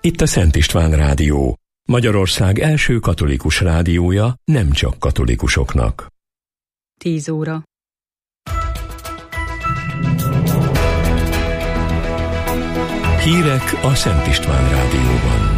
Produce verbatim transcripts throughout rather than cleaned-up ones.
Itt a Szent István Rádió, Magyarország első katolikus rádiója, nem csak katolikusoknak. Tíz óra. Hírek a Szent István Rádióban.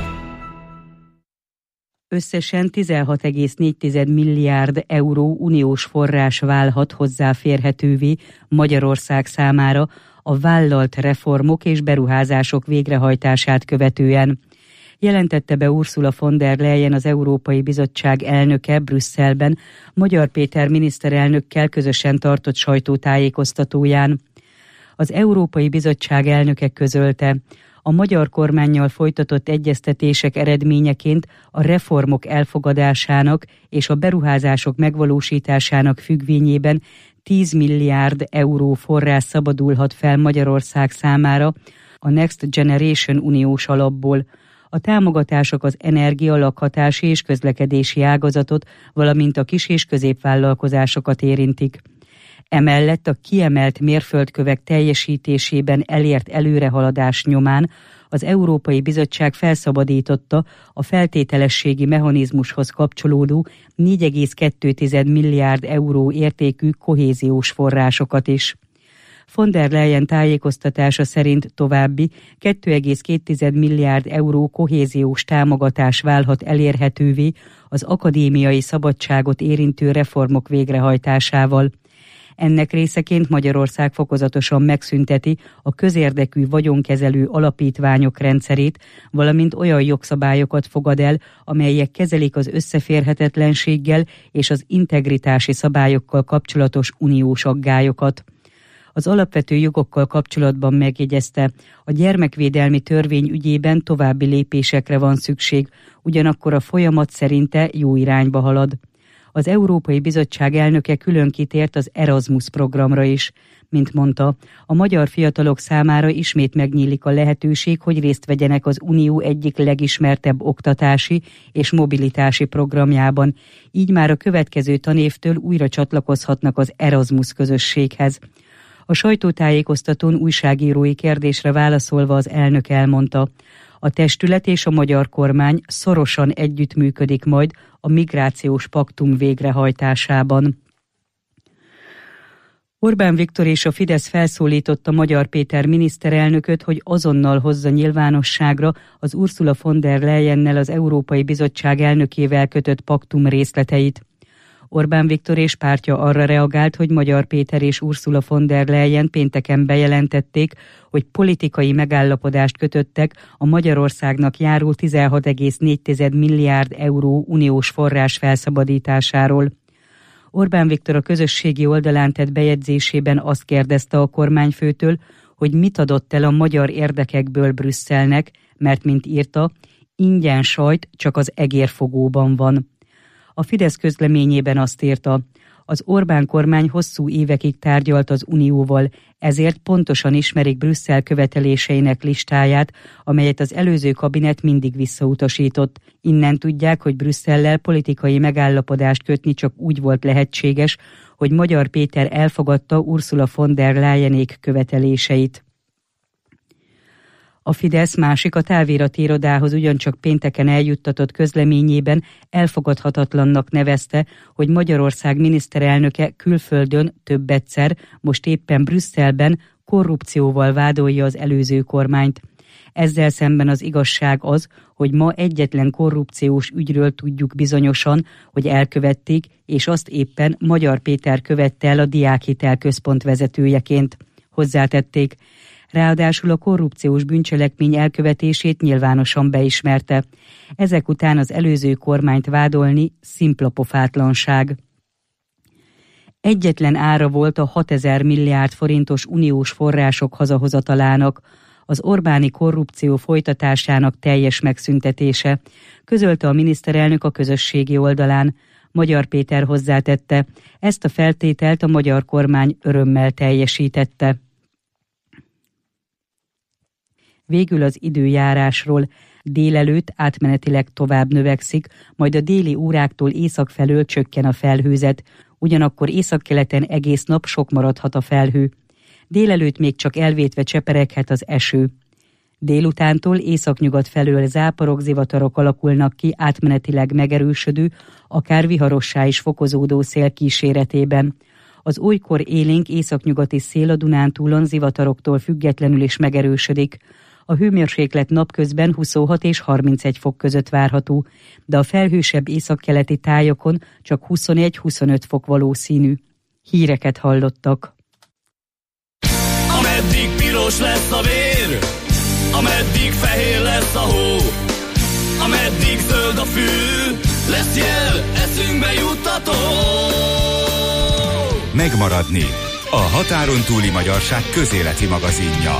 Összesen tizenhat egész négy milliárd euró uniós forrás válhat hozzáférhetővé Magyarország számára a vállalt reformok és beruházások végrehajtását követően. Jelentette be Ursula von der Leyen, az Európai Bizottság elnöke Brüsszelben, Magyar Péter miniszterelnökkel közösen tartott sajtótájékoztatóján. Az Európai Bizottság elnöke közölte, a magyar kormánnyal folytatott egyeztetések eredményeként a reformok elfogadásának és a beruházások megvalósításának függvényében tíz milliárd euró forrás szabadulhat fel Magyarország számára a Next Generation uniós alapból. A támogatások az energia, lakhatási és közlekedési ágazatot, valamint a kis- és középvállalkozásokat érintik. Emellett a kiemelt mérföldkövek teljesítésében elért előrehaladás nyomán az Európai Bizottság felszabadította a feltételességi mechanizmushoz kapcsolódó négy egész kettő milliárd euró értékű kohéziós forrásokat is. Von der Leyen tájékoztatása szerint további két egész két milliárd euró kohéziós támogatás válhat elérhetővé az akadémiai szabadságot érintő reformok végrehajtásával. Ennek részeként Magyarország fokozatosan megszünteti a közérdekű vagyonkezelő alapítványok rendszerét, valamint olyan jogszabályokat fogad el, amelyek kezelik az összeférhetetlenséggel és az integritási szabályokkal kapcsolatos uniós aggályokat. Az alapvető jogokkal kapcsolatban megjegyezte, a gyermekvédelmi törvény ügyében további lépésekre van szükség, ugyanakkor a folyamat szerinte jó irányba halad. Az Európai Bizottság elnöke külön kitért az Erasmus programra is. Mint mondta, a magyar fiatalok számára ismét megnyílik a lehetőség, hogy részt vegyenek az Unió egyik legismertebb oktatási és mobilitási programjában. Így már a következő tanévtől újra csatlakozhatnak az Erasmus közösséghez. A sajtótájékoztatón újságírói kérdésre válaszolva az elnök elmondta, a testület és a magyar kormány szorosan együttműködik majd a migrációs paktum végrehajtásában. Orbán Viktor és a Fidesz felszólította Magyar Péter miniszterelnököt, hogy azonnal hozza nyilvánosságra az Ursula von der Leyennel, az Európai Bizottság elnökével kötött paktum részleteit. Orbán Viktor és pártja arra reagált, hogy Magyar Péter és Ursula von der Leyen pénteken bejelentették, hogy politikai megállapodást kötöttek a Magyarországnak járó tizenhat egész négy milliárd euró uniós forrás felszabadításáról. Orbán Viktor a közösségi oldalán tett bejegyzésében azt kérdezte a kormányfőtől, hogy mit adott el a magyar érdekekből Brüsszelnek, mert mint írta, ingyen sajt csak az egérfogóban van. A Fidesz közleményében azt írta, az Orbán kormány hosszú évekig tárgyalt az Unióval, ezért pontosan ismerik Brüsszel követeléseinek listáját, amelyet az előző kabinet mindig visszautasított. Innen tudják, hogy Brüsszellel politikai megállapodást kötni csak úgy volt lehetséges, hogy Magyar Péter elfogadta Ursula von der Leyenék követeléseit. A Fidesz másik, a távirati irodához ugyancsak pénteken eljuttatott közleményében elfogadhatatlannak nevezte, hogy Magyarország miniszterelnöke külföldön több egyszer, most éppen Brüsszelben korrupcióval vádolja az előző kormányt. Ezzel szemben az igazság az, hogy ma egyetlen korrupciós ügyről tudjuk bizonyosan, hogy elkövették, és azt éppen Magyar Péter követte el a Diákhitel Központ vezetőjeként. Hozzátették, ráadásul a korrupciós bűncselekmény elkövetését nyilvánosan beismerte. Ezek után az előző kormányt vádolni szimpla pofátlanság. Egyetlen ára volt a hatezer milliárd forintos uniós források hazahozatalának, az Orbáni korrupció folytatásának teljes megszüntetése, közölte a miniszterelnök a közösségi oldalán. Magyar Péter hozzátette, ezt a feltételt a magyar kormány örömmel teljesítette. Végül az időjárásról. Délelőtt átmenetileg tovább növekszik, majd a déli óráktól észak felől csökken a felhőzet, ugyanakkor északkeleten egész nap sok maradhat a felhő. Délelőtt még csak elvétve csepereghet az eső. Délutántól északnyugat felől záporok, zivatarok alakulnak ki átmenetileg megerősödő, akár viharossá is fokozódó szél kíséretében. Az olykor élénk északnyugati szél a Dunántúlon zivataroktól függetlenül is megerősödik. A hőmérséklet napközben huszonhat és harmincegy fok között várható, de a felhősebb északkeleti tájakon csak huszonegy-huszonöt fok valószínű. Híreket hallottak. Ameddig piros lesz a vér, ameddig fehér lesz a hó, ameddig zöld a fű, lesz jel, eszünkbe juttató. Megmaradni. A határon túli magyarság közéleti magazinja.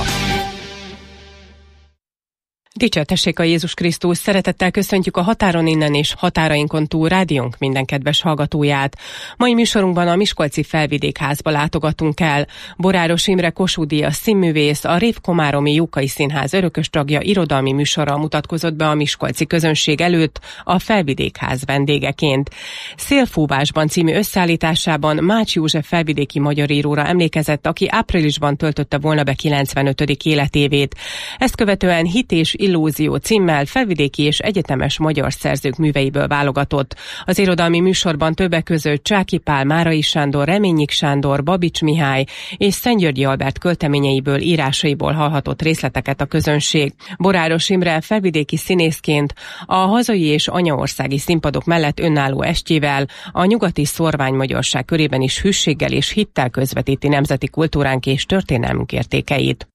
Dicsértessék a Jézus Krisztus, szeretettel köszöntjük a Határon innen és határainkon túl rádiónk minden kedves hallgatóját. Mai műsorunkban a Miskolci Felvidékházba látogatunk el. Boráros Imre Kossuth Díjas színművész, a Rév-Komáromi Jókai Színház örökös tagja irodalmi műsorral mutatkozott be a miskolci közönség előtt a Felvidékház vendégeként. Szélfúvásban című összeállításában Mács József felvidéki magyar íróra emlékezett, aki áprilisban töltötte volna be kilencvenötödik életévét. Ezt követően Hit és Illúzió címmel felvidéki és egyetemes magyar szerzők műveiből válogatott. Az irodalmi műsorban többek között Csáky Pál, Márai Sándor, Reményik Sándor, Babics Mihály és Szentgyörgyi Albert költeményeiből, írásaiból hallhatott részleteket a közönség. Boráros Imre felvidéki színészként a hazai és anyaországi színpadok mellett önálló estjével a nyugati szorványmagyarság körében is hűséggel és hittel közvetíti nemzeti kultúránk és történelmünk értékeit.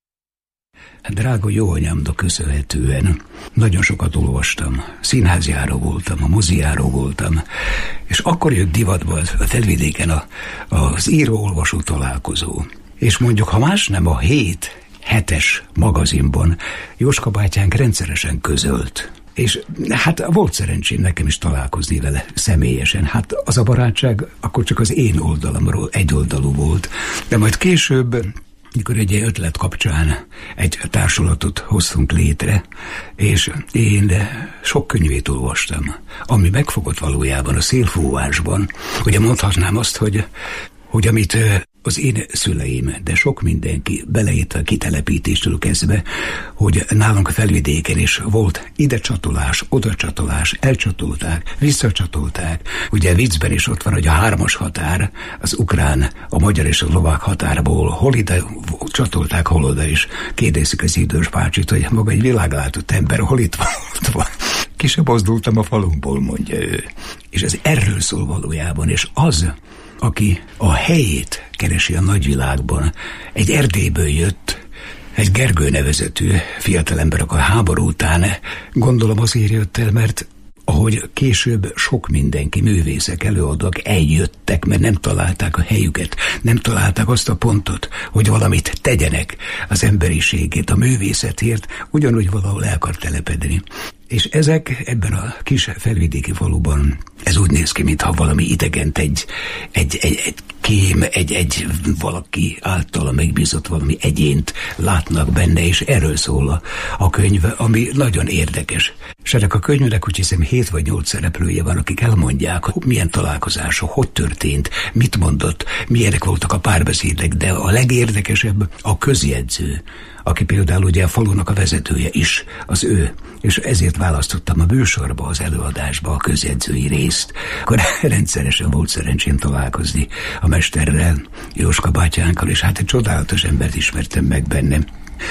Drága jó anyámnak köszönhetően nagyon sokat olvastam, színházjáró voltam, a mozijáró voltam, és akkor jött divatba a Felvidéken a, az író-olvasó találkozó. És mondjuk, ha más nem, a hét hetes magazinban Jóska bátyánk rendszeresen közölt. És hát volt szerencsém nekem is találkozni vele személyesen. Hát az a barátság akkor csak az én oldalamról egyoldalú volt, de majd később, mikor egy ötlet kapcsán egy társulatot hoztunk létre, és én sok könyvét olvastam, ami megfogott valójában a szélfúvásban. Ugye mondhatnám azt, hogy, hogy amit az én szüleim, de sok mindenki, beleértve a kitelepítéstől kezdve, hogy nálunk a Felvidéken is volt ide csatolás, oda csatolás, elcsatolták, visszacsatolták. Ugye viccben is ott van, hogy a hármas határ, az ukrán, a magyar és a szlovák határból hol ide csatolták, hol oda is. Kérdezzük az idős bácsit, hogy maga egy világlátott ember, hol itt van, ott van. Ki sem mozdultam a falunkból, mondja ő. És ez erről szól valójában, és az, aki a helyét keresi a nagyvilágban, egy Erdélyből jött, egy Gergő nevezetű fiatalember, a háború után, gondolom azért jött el, mert ahogy később sok mindenki, művészek, előadók eljöttek, mert nem találták a helyüket, nem találták azt a pontot, hogy valamit tegyenek az emberiségét, a művészetért, ugyanúgy valahol el akar telepedni. És ezek ebben a kis felvidéki faluban, ez úgy néz ki, mintha valami idegent, egy, egy, egy, egy kém, egy, egy valaki általa megbízott valami egyént látnak benne, és erről szól a, a könyv, ami nagyon érdekes. És ennek a könyvnek úgy hiszem hét vagy nyolc szereplője van, akik elmondják, hogy milyen találkozások, hogy történt, mit mondott, milyenek voltak a párbeszédek, de a legérdekesebb a közjegyző, aki például ugye a falunak a vezetője is, az ő, és ezért választottam a műsorba, az előadásba a közjegyzői részt. Akkor rendszeresen volt szerencsém találkozni a mesterrel, Jóska bátyánkkal, és hát egy csodálatos embert ismertem meg bennem,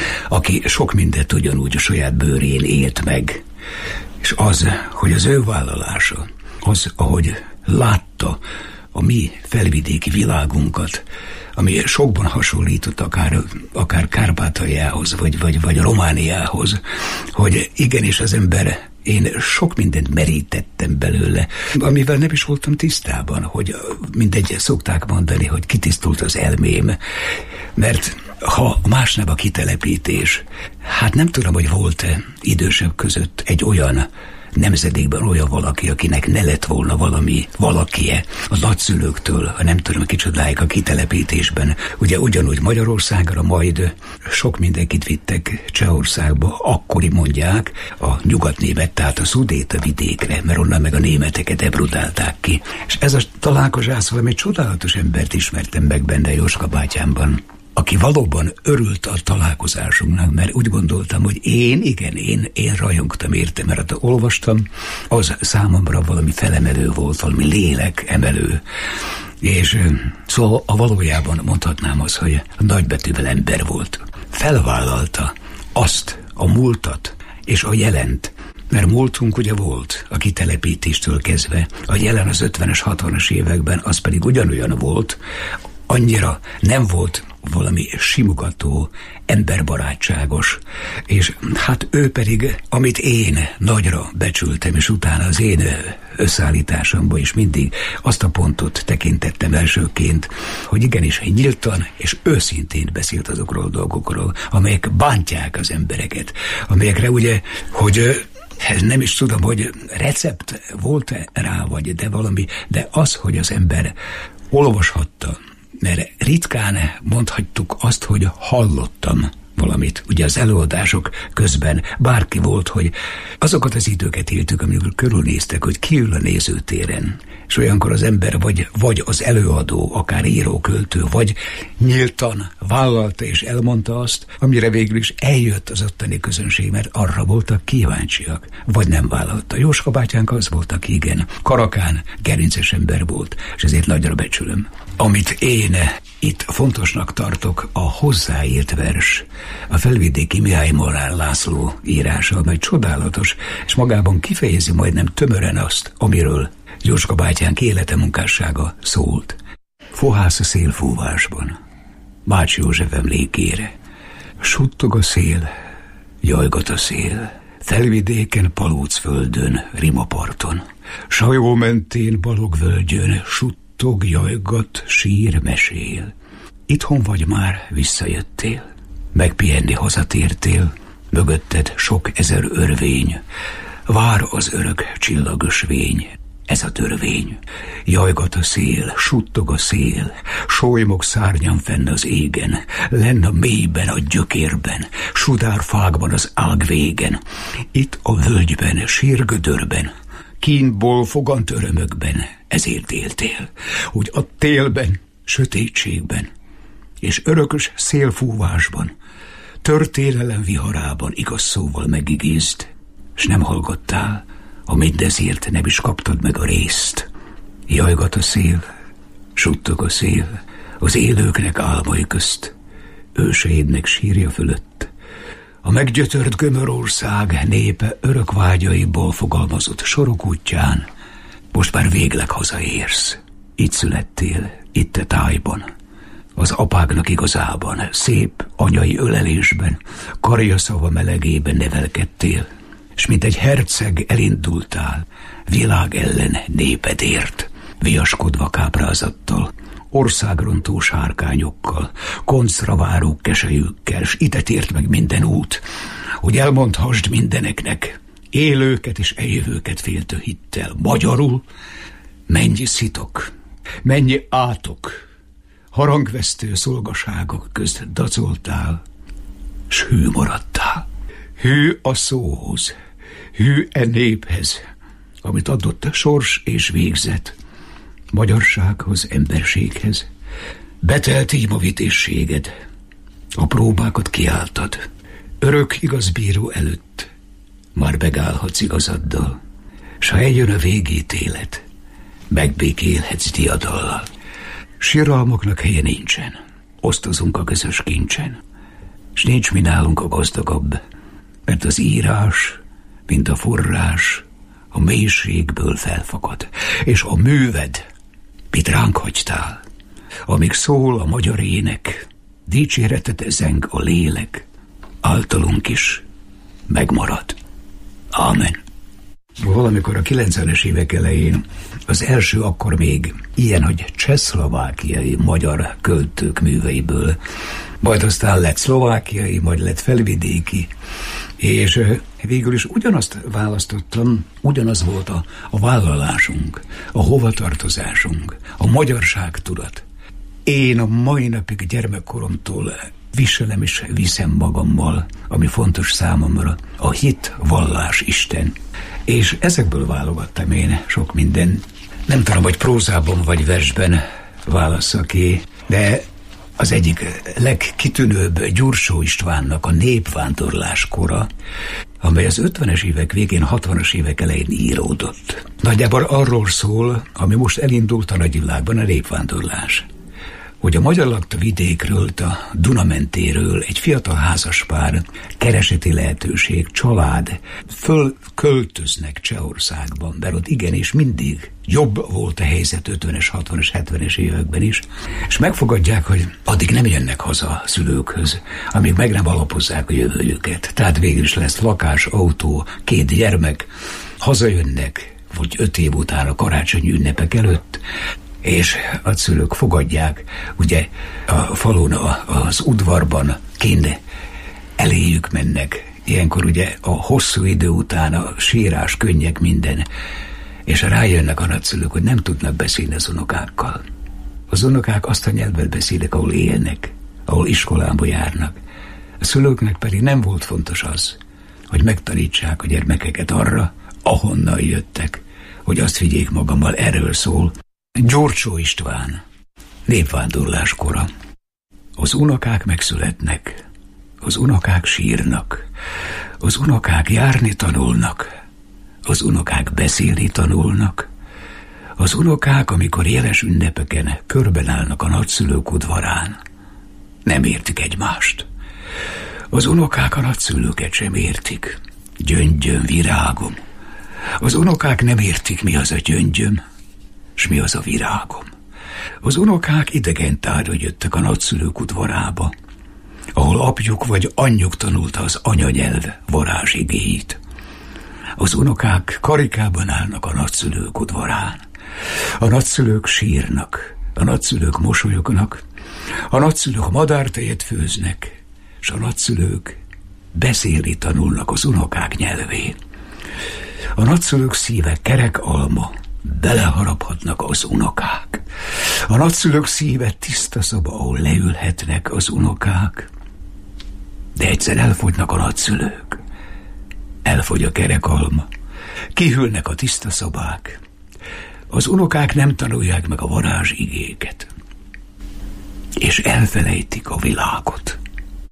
aki sok mindent ugyanúgy a saját bőrén élt meg. És az, hogy az ő vállalása, az, ahogy látta a mi felvidéki világunkat, ami sokban hasonlított akár, akár Kárpátaljához, vagy, vagy, vagy Romániához, hogy igenis az ember, én sok mindent merítettem belőle, amivel nem is voltam tisztában, hogy mindegy, szokták mondani, hogy kitisztult az elmém, mert ha más nem a kitelepítés, hát nem tudom, hogy volt-e idősebb között egy olyan nemzedékben olyan valaki, akinek ne lett volna valami valakie a nagyszülőktől, ha nem tudom, kicsodáig a kitelepítésben. Ugye ugyanúgy Magyarországra, majd sok mindenkit vittek Csehországba, akkori mondják, a nyugatnémet, tehát a Szudéta vidékre, mert onnan meg a németeket ebrudálták ki. És ez a találkozás, valami csodálatos embert ismertem meg benne Jóska bátyámban, aki valóban örült a találkozásunknak, mert úgy gondoltam, hogy én, igen, én, én rajongtam érte, mert olvastam, az számomra valami felemelő volt, valami lélek emelő. És szóval a valójában mondhatnám azt, hogy nagybetűvel ember volt. Felvállalta azt, a múltat és a jelent, mert múltunk ugye volt a kitelepítéstől kezdve, a jelen az ötvenes, hatvanas években az pedig ugyanolyan volt, annyira nem volt valami simogató, emberbarátságos, és hát ő pedig, amit én nagyra becsültem, és utána az én összeállításomban is mindig azt a pontot tekintettem elsőként, hogy igenis nyíltan és őszintén beszélt azokról a dolgokról, amelyek bántják az embereket, amelyekre ugye, hogy nem is tudom, hogy recept volt-e rá, vagy de valami, de az, hogy az ember olvashatta, mert ritkán mondhattuk azt, hogy hallottam valamit. Ugye az előadások közben bárki volt, hogy azokat az időket éltük, amikor körülnéztek, hogy ki ül a nézőtéren, és olyankor az ember vagy, vagy az előadó, akár író, költő, vagy nyíltan vállalta és elmondta azt, amire végül is eljött az ottani közönség, mert arra voltak kíváncsiak, vagy nem vállalta. Jóska bátyánk az volt, aki igen, karakán, gerinces ember volt, és ezért nagyra becsülöm. Amit én itt fontosnak tartok, a hozzáírt vers, a Felvidéki Mihály Molnár László írása, amely csodálatos, és magában kifejezi majdnem tömören azt, amiről Jóska bátyánk élete munkássága szólt. Fohász a szélfúvásban, Bács József emlékére, suttog a szél, jajgat a szél, Felvidéken, Palócföldön, Rimaparton, Sajó mentén, Balogvölgyön, suttog, jajgat, sír, mesél. Itthon vagy már, visszajöttél, megpihenni hazatértél, mögötted sok ezer örvény, vár az örök csillagos vény, ez a törvény. Jajgat a szél, suttog a szél, solymog szárnyan fenn az égen, lenn a mélyben, a gyökérben, sudár fákban az ág végen, itt a völgyben, sírgödörben, kínból fogant örömökben, ezért éltél, hogy a télben, sötétségben, és örökös szélfúvásban, történelem viharában igaz szóval megigézd, s nem hallgattál, ha mindezért nem is kaptad meg a részt. Jajgat a szél, suttog a szél, az élőknek álmai közt, őseidnek sírja fölött. A meggyötört gömörország népe örök vágyaiból fogalmazott sorok útján, most már végleg hazaérsz. Itt születtél, itt a tájban, az apáknak igazában, szép anyai ölelésben, karjaszava melegében nevelkedtél, s mint egy herceg elindultál, világ ellen népedért, viaskodva káprázattal, országrontó sárkányokkal, koncra váró keselyükkel, s ide tért meg minden út, hogy elmondhassd mindeneknek, élőket és eljövőket féltő hittel, magyarul, mennyi szitok, mennyi átok, harangvesztő szolgaságok közt dacoltál, s hű maradtál. Hű a szóhoz, hű e néphez, amit adott sors és végzet, magyarsághoz, emberséghez. Betelt így ma vitézséged, a próbákat kiálltad, örök igazbíró előtt, már megállhatsz igazaddal, s ha eljön a végítélet, megbékélhetsz diadallal. Síralmaknak helye nincsen, osztozunk a közös kincsen, s nincs mi nálunk a gazdagabb, mert az írás, mint a forrás, a mélységből felfakad, és a műved, mit ránk hagytál, amíg szól a magyar ének, dicséretet zeng a lélek, általunk is megmarad. Ámen. Valamikor a kilencvenes évek elején az első akkor még ilyen, hogy csehszlovákiai magyar költők műveiből, majd aztán lett szlovákiai, majd lett felvidéki, és végül is ugyanazt választottam, ugyanaz volt a, a vállalásunk, a hovatartozásunk, a magyarságtudat. Én a mai napig gyermekkoromtól viselem és viszem magammal, ami fontos számomra, a hit, vallás, Isten. És ezekből válogattam én sok minden. Nem tudom, hogy prózában vagy versben válasszak ki, de az egyik legkitűnőbb Gyurcsó Istvánnak a Népvándorlás kora, amely az ötvenes évek végén, hatvanas évek elején íródott. Nagyjából arról szól, ami most elindult a nagyvilágban, a népvándorlás. Hogy a magyar lakta vidékről, a Duna mentéről egy fiatal házaspár, kereseti lehetőség, család fölköltöznek Csehországban, mert ott igenis mindig jobb volt a helyzet ötvenes, hatvanas, hetvenes években is, és megfogadják, hogy addig nem jönnek haza a szülőkhöz, amíg meg nem alapozzák a jövőjüket. Tehát végül is lesz lakás, autó, két gyermek, hazajönnek, vagy öt év után a karácsonyi ünnepek előtt, és a szülők fogadják, ugye a falun, az udvarban kint eléjük mennek. Ilyenkor ugye a hosszú idő után a sírás, könnyek, minden, és rájönnek a nagyszülők, hogy nem tudnak beszélni az unokákkal. Az unokák azt a nyelvet beszélik, ahol élnek, ahol iskolába járnak. A szülőknek pedig nem volt fontos az, hogy megtanítsák a gyermekeket arra, ahonnan jöttek, hogy azt vigyék magammal. Erről szól Gyurcsó István Népvándorlás kora. Az unokák megszületnek, az unokák sírnak, az unokák járni tanulnak, az unokák beszélni tanulnak, az unokák, amikor jeles ünnepeken körben állnak a nagyszülők udvarán, nem értik egymást. Az unokák a nagyszülőket sem értik. Gyöngyöm, virágom. Az unokák nem értik, mi az a gyöngyöm, s mi az a virágom. Az unokák idegen tárgyra jöttek a nagyszülők udvarába, ahol apjuk vagy anyjuk tanulta az anyanyelv varázsigéit. Az unokák karikában állnak a nagyszülők udvarán. A nagyszülők sírnak, a nagyszülők mosolyognak, a nagyszülők madártejet főznek, s a nagyszülők beszélni tanulnak az unokák nyelvén. A nagyszülők szíve kerek alma, beleharaphatnak az unokák. A nagyszülők szíve tiszta szoba, ahol leülhetnek az unokák. De egyszer elfogynak a nagyszülők. Elfogy a kerek alma. Kihűlnek a tiszta szobák. Az unokák nem tanulják meg a varázsigéket. És elfelejtik a világot.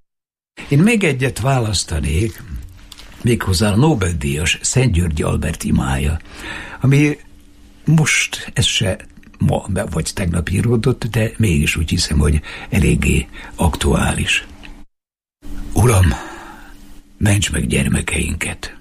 Én még egyet választanék, méghozzá a Nobel-díjas Szent György Albert imája, ami most ez se ma vagy tegnap íródott, de mégis úgy hiszem, hogy eléggé aktuális. Uram, mentsd meg gyermekeinket,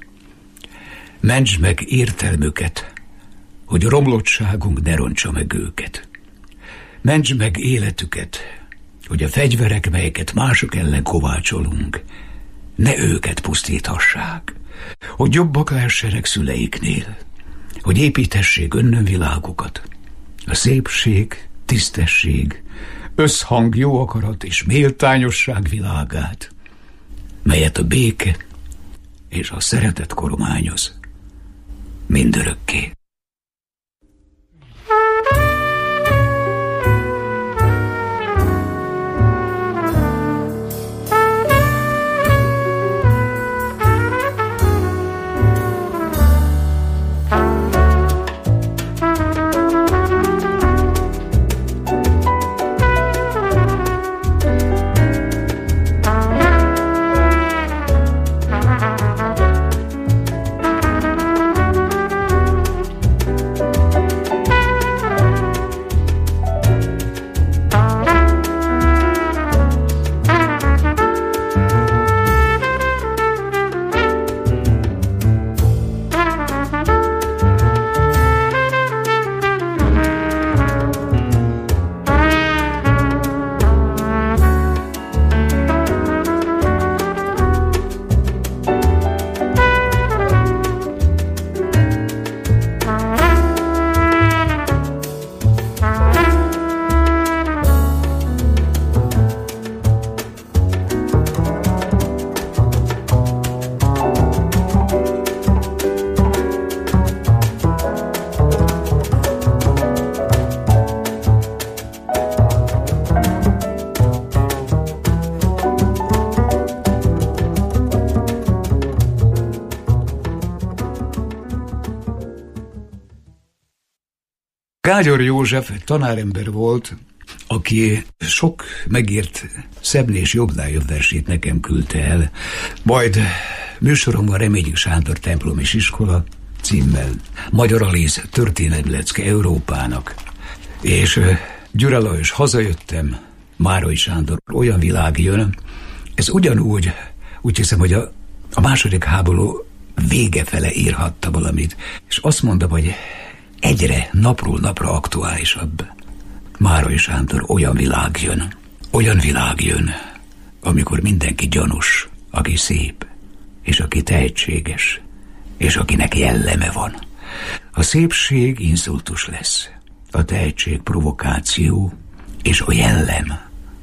mentsd meg értelmüket, hogy romlottságunk ne rontsa meg őket. Mentsd meg életüket, hogy a fegyverek, melyeket mások ellen kovácsolunk, ne őket pusztíthassák, hogy jobbak lehessenek szüleiknél, hogy építessék önnönvilágukat, a szépség, tisztesség, összhang, jó akarat és méltányosság világát, melyet a béke és a szeretet kormányoz mindörökké. Gágyor József tanárember volt, aki sok megírt szebbnél és jobbnál jobb versét nekem küldte el, majd műsoromban Reményi Sándor templom és iskola címmel Magyar Aliz történelmi lecke Európának, és Gyura Lajos Hazajöttem, Márai Sándor Olyan világ jön. Ez ugyanúgy, úgy hiszem, hogy a, a második háború vége fele írhatta valamit, és azt mondom, hogy egyre napról napra aktuálisabb. Márai Sándor Olyan világ jön. Olyan világ jön, amikor mindenki gyanús, aki szép, és aki tehetséges, és akinek jelleme van. A szépség inszultus lesz, a tehetség provokáció, és a jellem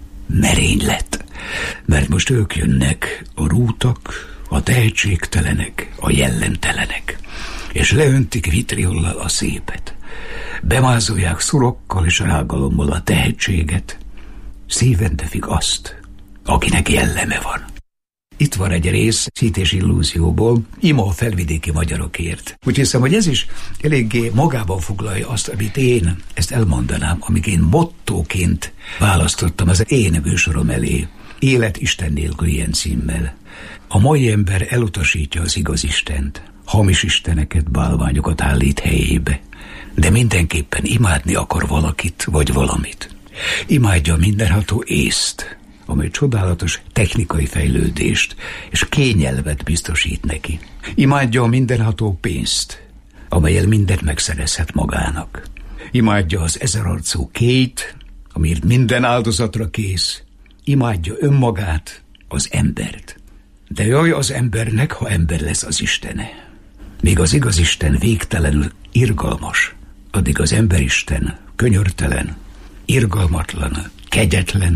merénylet. Mert most ők jönnek, a rútak, a tehetségtelenek, a jellemtelenek, és leöntik vitriollal a szépet. Bemázolják szurokkal és rágalommal a tehetséget, szíven tefik azt, akinek jelleme van. Itt van egy rész Szít és illúzióból, ima a felvidéki magyarokért. Úgy hiszem, hogy ez is eléggé magában foglalja azt, amit én, ezt elmondanám, amit én mottóként választottam az én műsorom elé. Élet Isten nélkül ilyen címmel. A mai ember elutasítja az igaz Istent, hamis isteneket, bálványokat állít helyébe, de mindenképpen imádni akar valakit vagy valamit. Imádja a mindenható észt, amely csodálatos technikai fejlődést és kényelmet biztosít neki. Imádja a mindenható pénzt, amellyel mindent megszerezhet magának. Imádja az ezerarcú Kate, amiért minden áldozatra kész. Imádja önmagát, az embert. De jaj az embernek, ha ember lesz az Istene. Míg az igaz Isten végtelenül irgalmas, addig az emberisten könyörtelen, irgalmatlan, kegyetlen,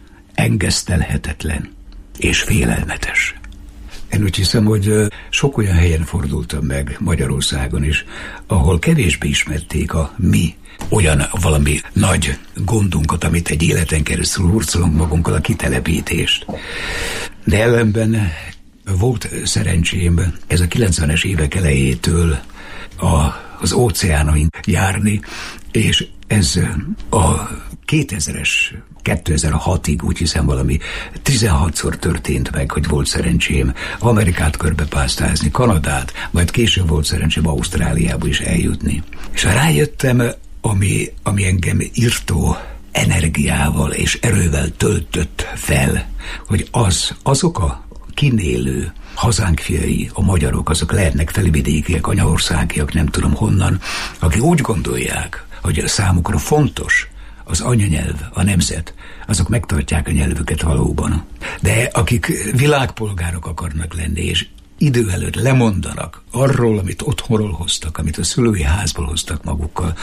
engesztelhetetlen és félelmetes. Én úgy hiszem, hogy sok olyan helyen fordultam meg Magyarországon is, ahol kevésbé ismerték a mi olyan valami nagy gondunkat, amit egy életen keresztül hurcolunk magunkkal, a kitelepítést. De ellenben volt szerencsém ez a kilencvenes évek elejétől a, az óceánon járni, és ez a kétezres, kétezer-hatig úgy hiszem valami tizenhatszor történt meg, hogy volt szerencsém Amerikát körbepásztázni, Kanadát, majd később volt szerencsém Ausztráliába is eljutni. És rájöttem, ami, ami engem írtó energiával és erővel töltött fel, hogy az, azok a kinélő hazánk fiai, a magyarok, azok lehetnek felvidékiek, anyaországiak, nem tudom honnan, akik úgy gondolják, hogy számukra fontos az anyanyelv, a nemzet, azok megtartják a nyelvüket valóban. De akik világpolgárok akarnak lenni, és idő előtt lemondanak arról, amit otthonról hoztak, amit a szülői házból hoztak magukkal.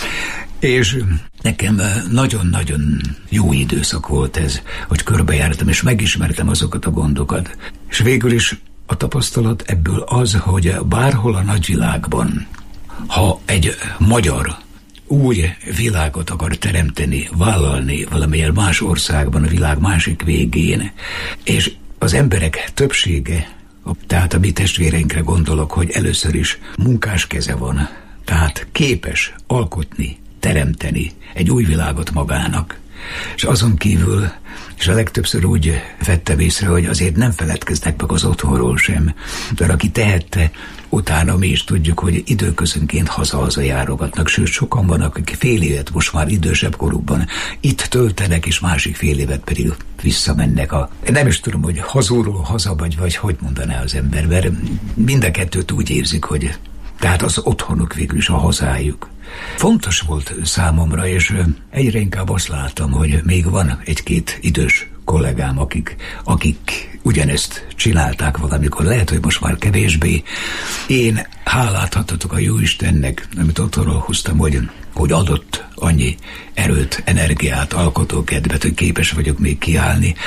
És nekem nagyon-nagyon jó időszak volt ez, hogy körbejártam, és megismertem azokat a gondokat. És végül is a tapasztalat ebből az, hogy bárhol a nagyvilágban, ha egy magyar új világot akar teremteni, vállalni valamilyen más országban, a világ másik végén, és az emberek többsége, tehát a mi testvéreinkre gondolok, hogy először is munkás keze van, tehát képes alkotni, teremteni egy új világot magának. És azon kívül, és a legtöbbször úgy vettem észre, hogy azért nem feledkeznek meg az otthonról sem, de aki tehette, utána mi is tudjuk, hogy időközönként haza-haza járogatnak, sőt sokan vannak, akik fél évet most már idősebb korukban itt töltenek, és másik fél évet pedig visszamennek. A, nem is tudom, hogy hazulról haza vagy, vagy hogy mondaná az ember, mert mind a kettőt úgy érzik, hogy tehát az otthonuk végül is a hazájuk. Fontos volt számomra, és egyre inkább azt láttam, hogy még van egy-két idős kollégám, akik, akik ugyanezt csinálták valamikor, lehet, hogy most már kevésbé. Én hálát adhatok a Jóistennek, amit otthonról hoztam, hogy, hogy adott annyi erőt, energiát, alkotókedvet, hogy képes vagyok még kiállni.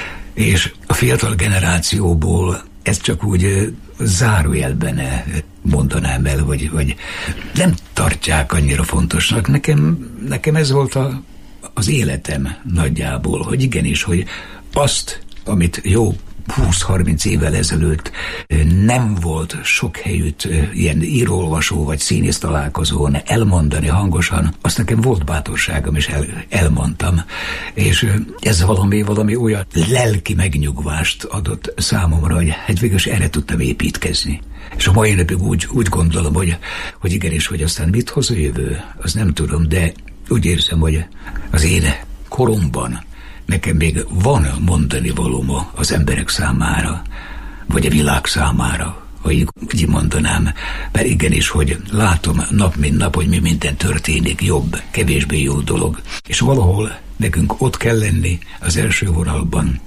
És a fiatal generációból ezt csak úgy zárójelben mondanám el, vagy, vagy nem tartják annyira fontosnak. Nekem, nekem ez volt a, az életem nagyjából, hogy igenis, hogy azt, amit jó húsz-harminc évvel ezelőtt nem volt sok helyütt ilyen író-olvasó vagy színész találkozón elmondani hangosan, azt nekem volt bátorságom, és el, elmondtam. És ez valami, valami olyan lelki megnyugvást adott számomra, hogy hát végül erre tudtam építkezni. És a mai napig úgy, úgy gondolom, hogy, hogy igenis, hogy aztán mit hoz a jövő, az nem tudom, de úgy érzem, hogy az én koromban nekem még van mondani valóm az emberek számára, vagy a világ számára, ha így, így mondanám. Mert igenis, hogy látom nap mint nap, hogy mi minden történik, jobb, kevésbé jó dolog. És valahol nekünk ott kell lenni az első vonalban,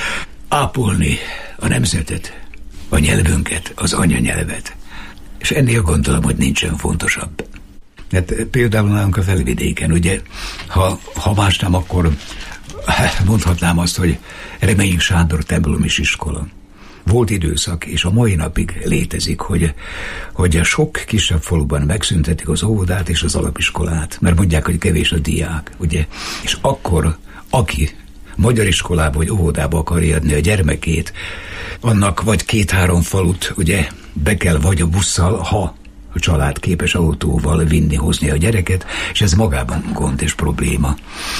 ápolni a nemzetet, a nyelvünket, az anyanyelvet. És ennél gondolom, hogy nincsen fontosabb. Hát például nálunk a Felvidéken, ugye, ha, ha más nem, akkor mondhatnám azt, hogy Reményik Sándor templomis iskola. Volt időszak, és a mai napig létezik, hogy, hogy a sok kisebb faluban megszüntetik az óvodát és az alapiskolát, mert mondják, hogy kevés a diák, ugye? És akkor, aki magyar iskolába vagy óvodába akarja adni a gyermekét, annak vagy két-három falut, ugye, be kell vagy a busszal, ha a család képes autóval vinni, hozni a gyereket, és ez magában gond és probléma.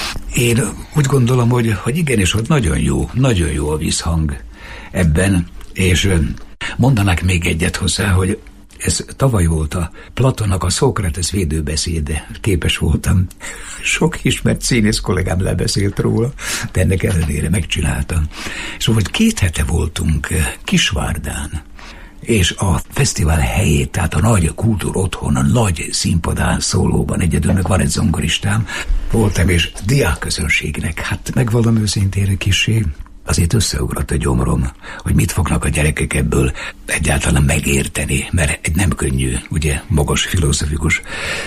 Én úgy gondolom, hogy, hogy igenis, hogy nagyon jó, nagyon jó a visszhang ebben, és mondanak még egyet hozzá, hogy ez tavaly volt a Platonnak a Szókrates védőbeszéde. Képes voltam. Sok ismert színész kollégám lebeszélt róla, de ennek ellenére megcsináltam. És hogy két hete voltunk Kisvárdán, és a fesztivál helyét, tehát a nagy kultúr otthon, a nagy színpadán szólóban egyedül, meg van egy zongoristám, voltam, és diákközönségnek, hát megvallom őszintén kissé, azért összeugrott a gyomrom, hogy mit fognak a gyerekek ebből egyáltalán megérteni, mert egy nem könnyű, ugye, magas filozófikus.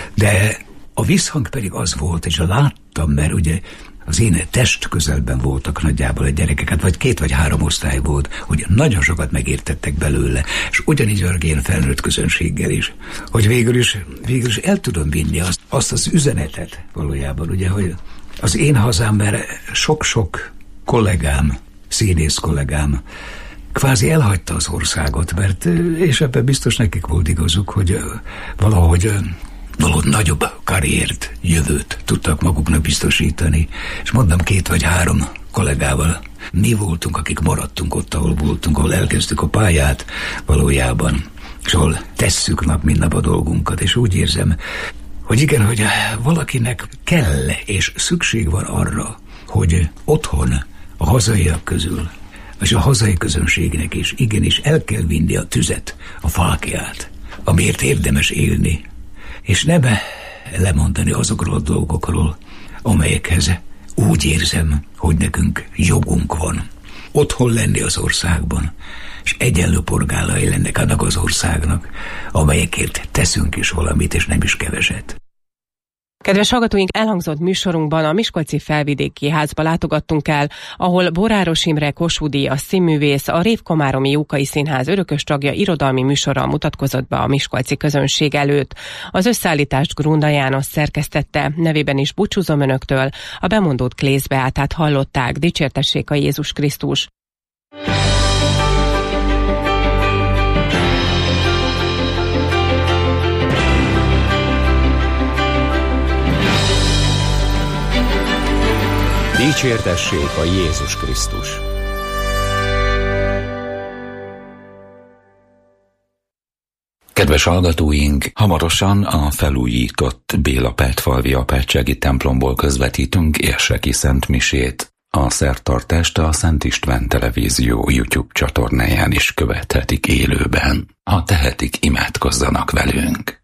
De a visszhang pedig az volt, és láttam, mert ugye az én test közelben voltak nagyjából a gyerekek, hát vagy két vagy három osztály volt, hogy nagyon sokat megértettek belőle, és ugyanígy a én felnőtt közönséggel is, hogy végül is, végül is el tudom vinni azt, azt az üzenetet valójában, ugye, hogy az én hazám, mert sok-sok kollégám, színész kollégám kvázi elhagyta az országot, mert, és ebben biztos nekik volt igazuk, hogy valahogy valahogy nagyobb karriert, jövőt tudtak maguknak biztosítani. És mondom, két vagy három kollégával mi voltunk, akik maradtunk ott, ahol voltunk, ahol elkezdtük a pályát valójában, és ahol tesszük nap, mint nap a dolgunkat, és úgy érzem, hogy igen, hogy valakinek kell, és szükség van arra, hogy otthon, a hazaiak közül, és a hazai közönségnek is igenis el kell vinni a tüzet, a fákját, amiért érdemes élni, és nem lemondani azokról a dolgokról, amelyekhez úgy érzem, hogy nekünk jogunk van. Otthon lenni az országban, és egyenlő polgárai lennek annak az országnak, amelyekért teszünk is valamit, és nem is keveset. Kedves hallgatóink, elhangzott műsorunkban a Miskolci Felvidéki Házba látogattunk el, ahol Boráros Imre Kossuth díjas színművész, a Révkomáromi Jókai Színház örökös tagja irodalmi műsorral mutatkozott be a miskolci közönség előtt. Az összeállítást Grunda János szerkesztette, nevében is búcsúzom önöktől, a bemondót Klész Beátát hallották, dicsértessék a Jézus Krisztus. Dicsértessék a Jézus Krisztus. Kedves hallgatóink, hamarosan a felújított Béla-Petfalvi apátsági templomból közvetítünk érseki szentmisét. A szertartást a Szent István Televízió YouTube csatornáján is követhetik élőben. Ha tehetik, imádkozzanak velünk.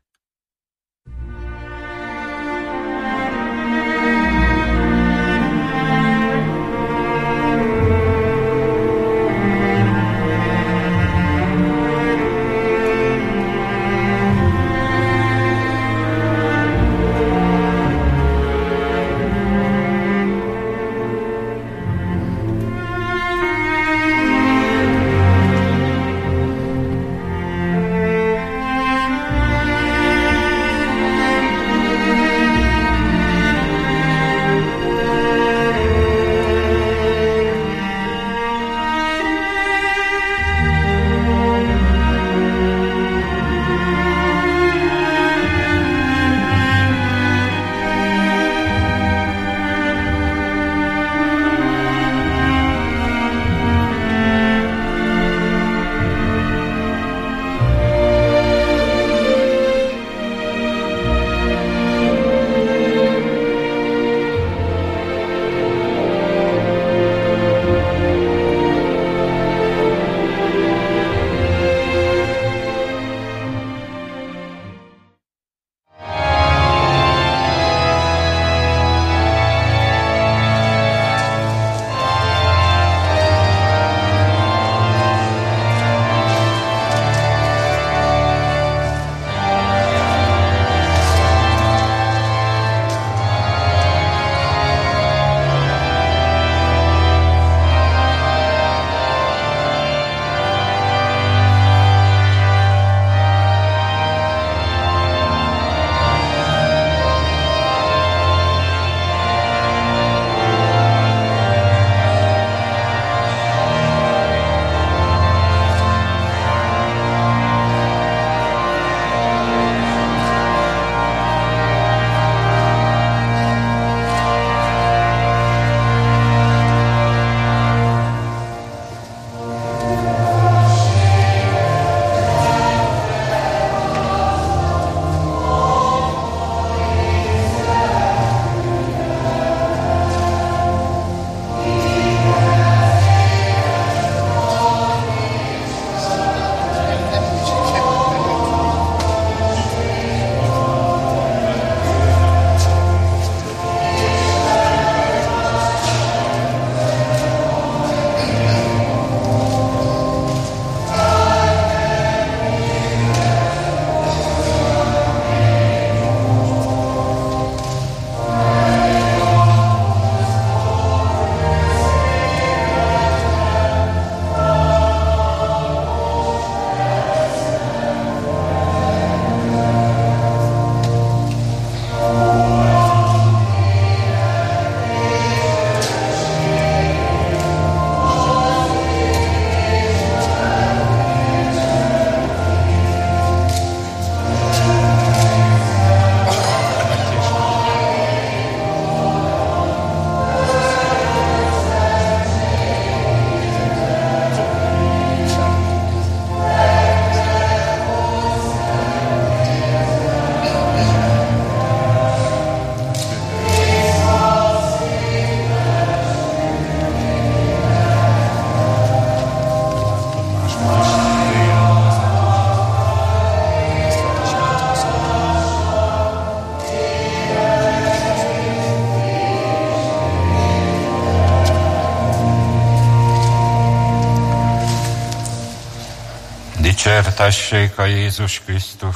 Dicsértessék a Jézus Krisztus!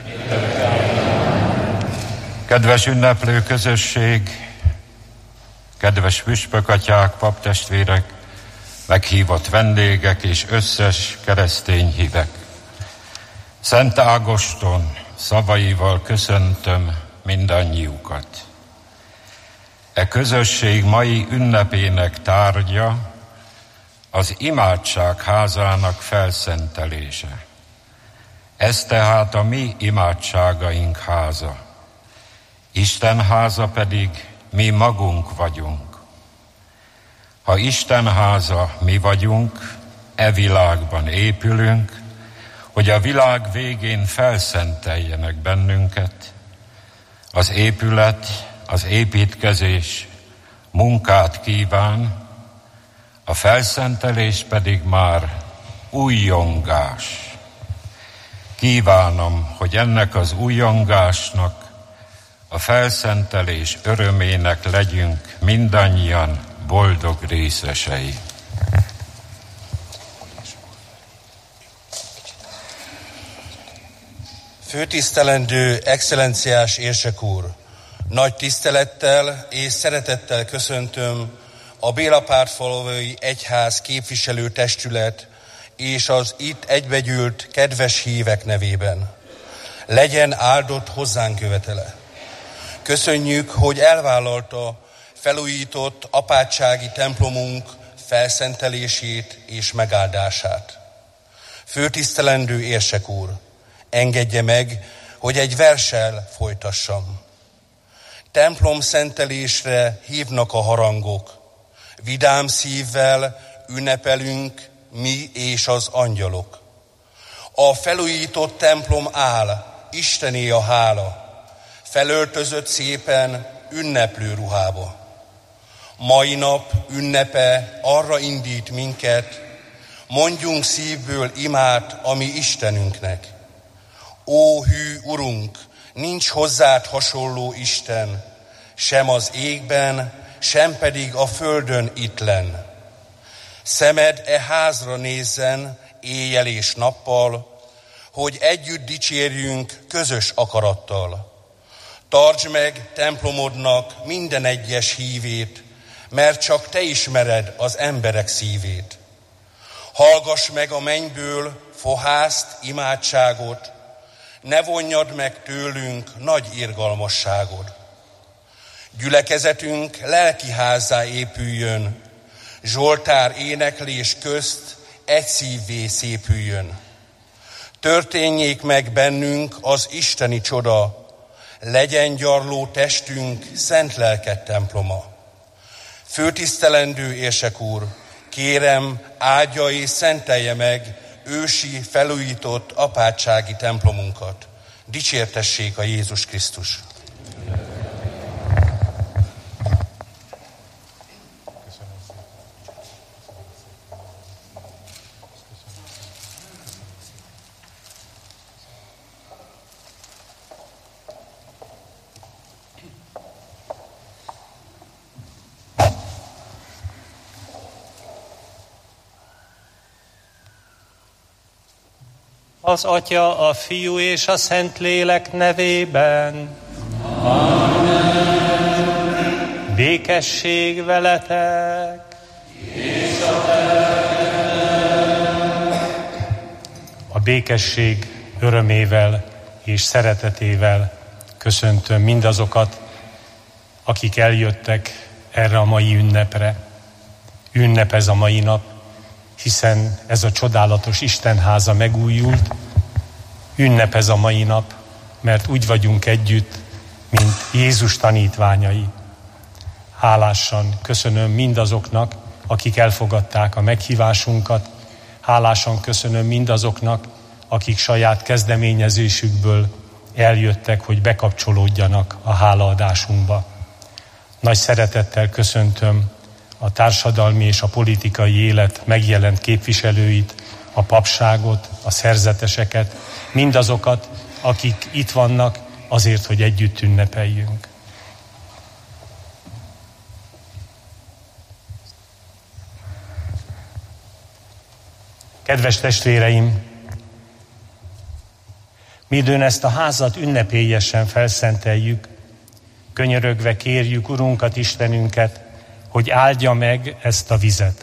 Kedves ünneplő közösség, kedves püspökatyák, paptestvérek, meghívott vendégek és összes keresztény hívek! Szent Ágoston szavaival köszöntöm mindannyiukat. E közösség mai ünnepének tárgya az imádság házának felszentelése. Ez tehát a mi imádságaink háza. Isten háza pedig mi magunk vagyunk. Ha Isten háza mi vagyunk, e világban épülünk, hogy a világ végén felszenteljenek bennünket, az épület, az építkezés munkát kíván, a felszentelés pedig már újjongás. Kívánom, hogy ennek az újjongásnak, a felszentelés örömének legyünk mindannyian boldog részesei. Főtisztelendő, excellenciás érsek úr! Nagy tisztelettel és szeretettel köszöntöm a Bélapártfalvai Egyház képviselő testület és az itt egybegyűlt kedves hívek nevében. Legyen áldott hozzánk követele. Köszönjük, hogy elvállalta felújított apátsági templomunk felszentelését és megáldását. Főtisztelendő érsek úr, engedje meg, hogy egy verssel folytassam. Templom szentelésre hívnak a harangok, vidám szívvel ünnepelünk mi és az angyalok. A felújított templom áll, Istené a hála, felöltözött szépen ünneplő ruhába. Mai nap ünnepe arra indít minket, mondjunk szívből imát a mi Istenünknek. Ó hű Urunk, nincs hozzád hasonló Isten, sem az égben, sem pedig a földön ittlen. Szemed e házra nézzen éjjel és nappal, hogy együtt dicsérjünk közös akarattal. Tartsd meg templomodnak minden egyes hívét, mert csak te ismered az emberek szívét. Hallgass meg a mennyből fohászt, imádságot, ne vonjad meg tőlünk nagy irgalmasságod. Gyülekezetünk lelkiházzá épüljön, zsoltár éneklés közt egy szívvé szépüljön. Történjék meg bennünk az isteni csoda, legyen gyarló testünk szent lelked temploma. Főtisztelendő érsek úr, kérem, áldja és szentelje meg ősi felújított apátsági templomunkat. Dicsértessék a Jézus Krisztus! Az Atya, a Fiú és a Szentlélek nevében. Amen. Békesség veletek. És a A békesség örömével és szeretetével köszöntöm mindazokat, akik eljöttek erre a mai ünnepre. Ünnep ez a mai nap, hiszen ez a csodálatos Istenháza megújult. Ünnep ez a mai nap, mert úgy vagyunk együtt, mint Jézus tanítványai. Hálásan köszönöm mindazoknak, akik elfogadták a meghívásunkat. Hálásan köszönöm mindazoknak, akik saját kezdeményezésükből eljöttek, hogy bekapcsolódjanak a hálaadásunkba. Nagy szeretettel köszöntöm a társadalmi és a politikai élet megjelent képviselőit, a papságot, a szerzeteseket, mindazokat, akik itt vannak azért, hogy együtt ünnepeljünk. Kedves testvéreim, Midőn ezt a házat ünnepélyesen felszenteljük, könyörögve kérjük Urunkat, Istenünket, hogy áldja meg ezt a vizet.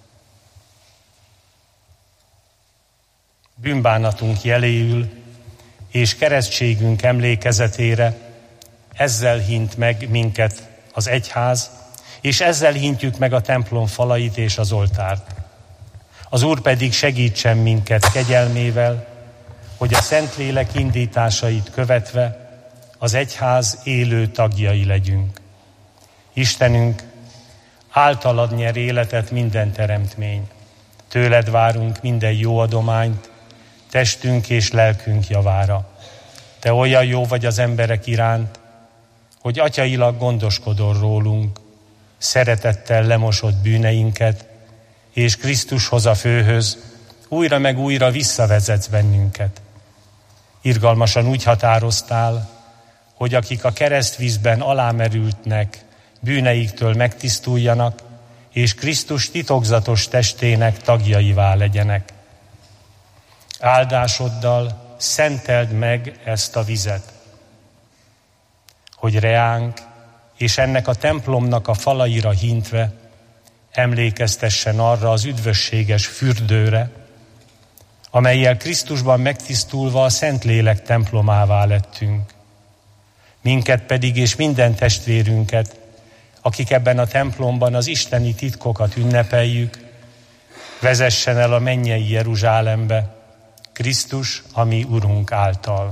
Bűnbánatunk jeléül és keresztségünk emlékezetére ezzel hint meg minket az egyház, és ezzel hintjük meg a templom falait és az oltárt. Az Úr pedig segítsen minket kegyelmével, hogy a Szentlélek indításait követve az egyház élő tagjai legyünk. Istenünk, általad nyer életet minden teremtmény. Tőled várunk minden jó adományt, testünk és lelkünk javára. Te olyan jó vagy az emberek iránt, hogy atyailag gondoskodol rólunk, szeretettel lemosod bűneinket, és Krisztushoz, a főhöz újra meg újra visszavezetsz bennünket. Irgalmasan úgy határoztál, hogy akik a keresztvízben alámerültnek, bűneiktől megtisztuljanak, és Krisztus titokzatos testének tagjaivá legyenek. Áldásoddal szenteld meg ezt a vizet, hogy reánk és ennek a templomnak a falaira hintve emlékeztessen arra az üdvösséges fürdőre, amellyel Krisztusban megtisztulva a Szentlélek templomává lettünk. Minket pedig és minden testvérünket, akik ebben a templomban az isteni titkokat ünnepeljük, vezessen el a mennyei Jeruzsálembe, Krisztus, a mi Urunk által.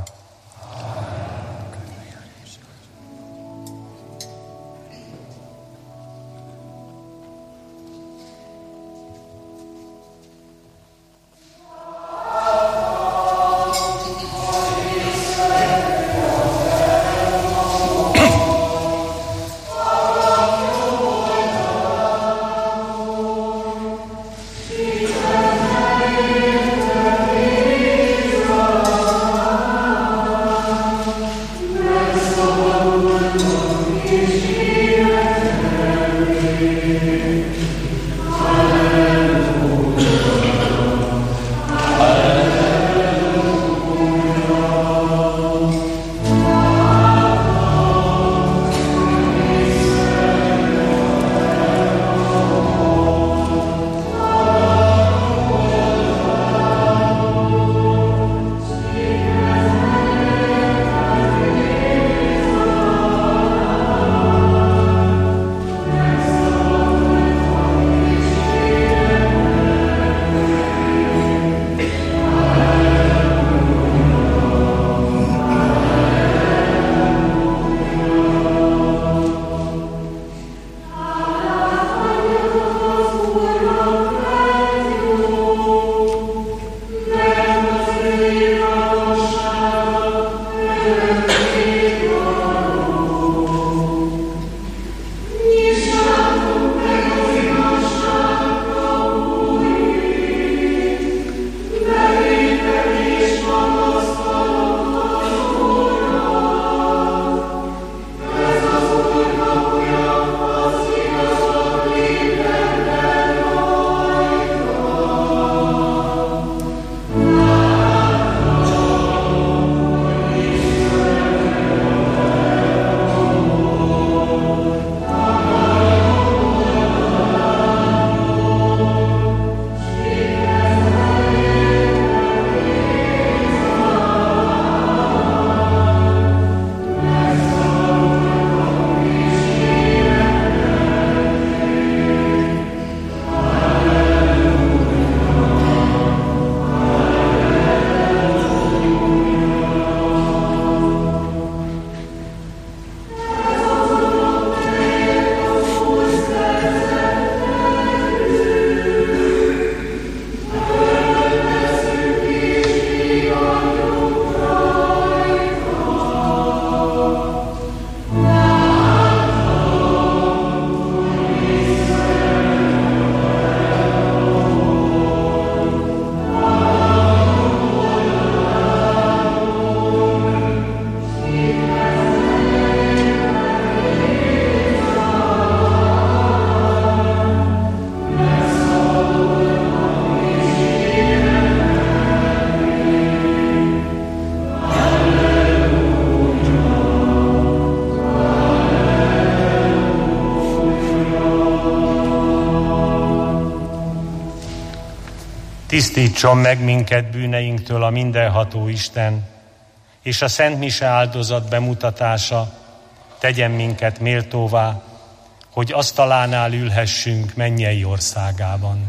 Tisztítson meg minket bűneinktől a mindenható Isten, és a Szent Mise áldozat bemutatása tegyen minket méltóvá, hogy asztalánál ülhessünk mennyei országában.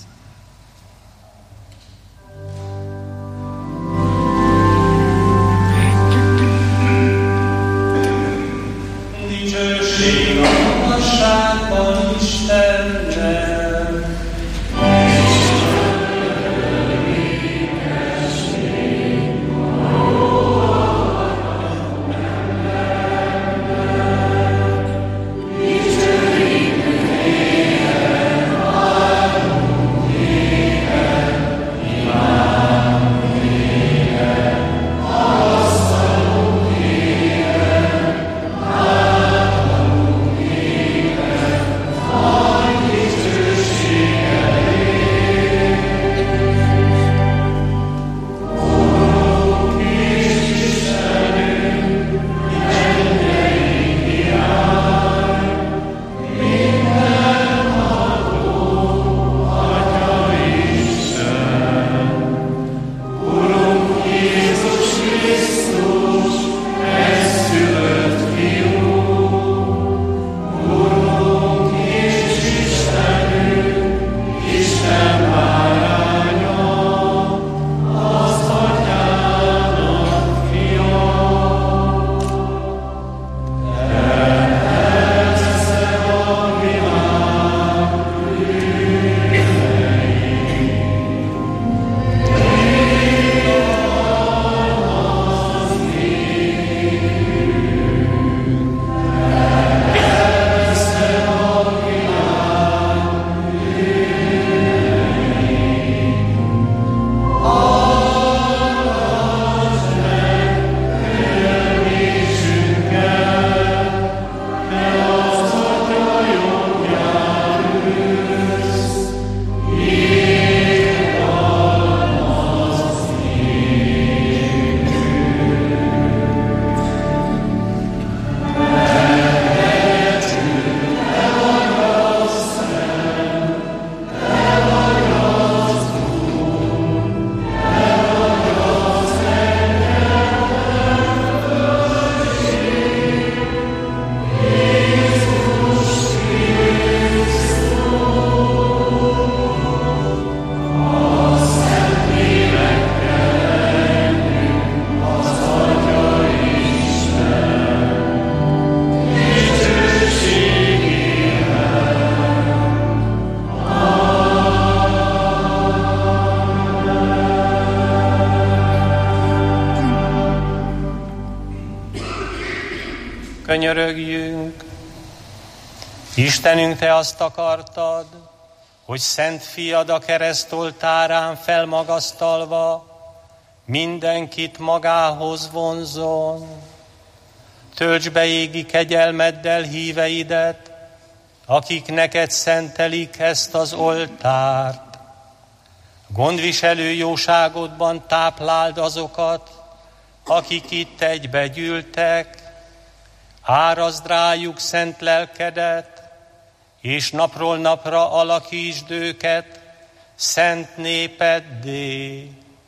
Dicsőség a magasságban Istennek. Könyörögjünk. Istenünk, Te azt akartad, hogy szent fiad a keresztoltárán felmagasztalva mindenkit magához vonzon. Töltsd be égi kegyelmeddel híveidet, akik neked szentelik ezt az oltárt. Gondviselő jóságodban tápláld azokat, akik itt egybe gyűltek, árazd rájuk szent lelkedet, és napról napra alakítsd őket szent népeddé.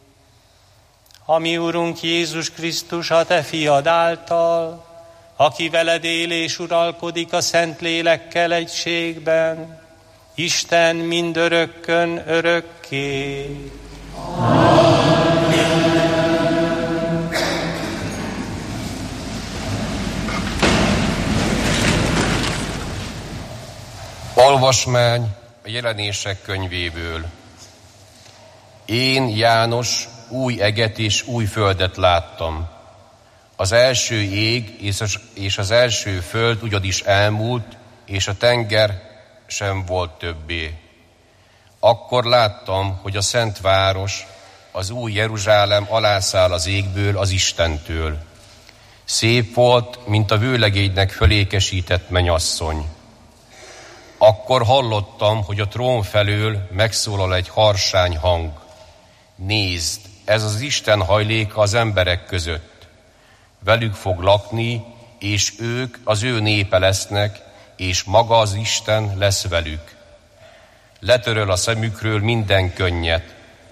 A mi Urunk Jézus Krisztus, a Te fiad által, aki veled él és uralkodik a szent lélekkel egységben, Isten mindörökkön örökké. Olvasmány a Jelenések könyvéből. Én, János, új eget és új földet láttam. Az első ég és az első föld ugyanis elmúlt, és a tenger sem volt többé. Akkor láttam, hogy a szent város, az új Jeruzsálem alászáll az égből, az Istentől. Szép volt, mint a vőlegénynek fölékesített mennyasszony. Akkor hallottam, hogy a trón felől megszólal egy harsány hang. Nézd, ez az Isten hajléka az emberek között. Velük fog lakni, és ők az ő népe lesznek, és maga az Isten lesz velük. Letöröl a szemükről minden könnyet,